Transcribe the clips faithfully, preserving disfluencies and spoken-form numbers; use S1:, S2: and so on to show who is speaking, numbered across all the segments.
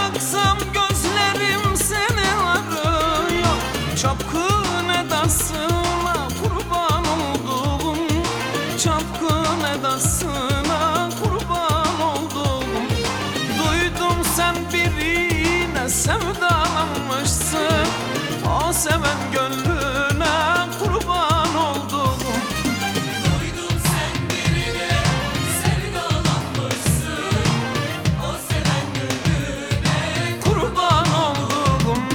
S1: baksam gözlerim seni arıyor. Çapkın edasına kurban oldum, çapkın edasına kurban oldum. Duydum sen birine sevdalanmışsın, o seven gönlüne kurban oldum.
S2: Duydum sen birine sevdalanmışsın, o seven gönlüne
S1: Kurban oldum.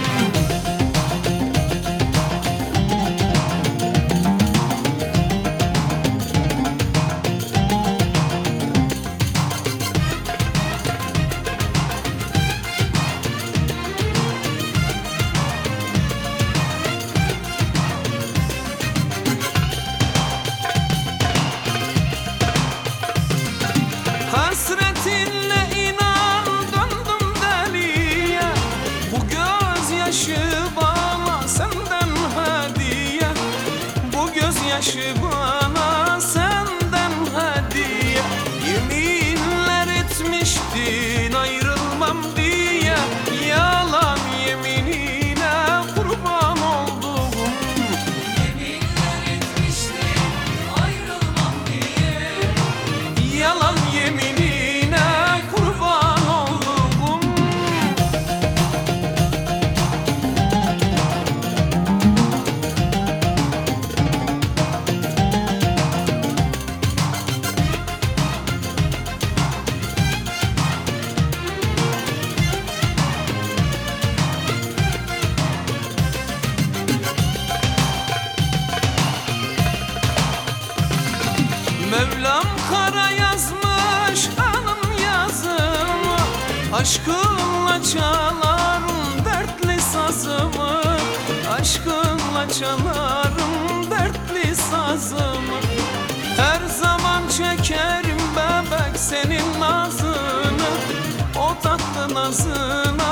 S1: Hasretinle inan döndüm deliye, bu gözyaşı bana senden hediye, bu gözyaşı bana senden hediye. Yeminler etmiştin ayrılmam diye, yalan yeminine kurban oldum.
S2: yeminler etmiştin ayrılmam diye.
S1: Yalan yeminine kurban oldum. Mevlam kara yazmış anım yazımı, aşkınla çalarım dertli sazımı, aşkınla çalarım dertli sazımı. Her zaman çekerim bebek senin nazını, o tatlı nazına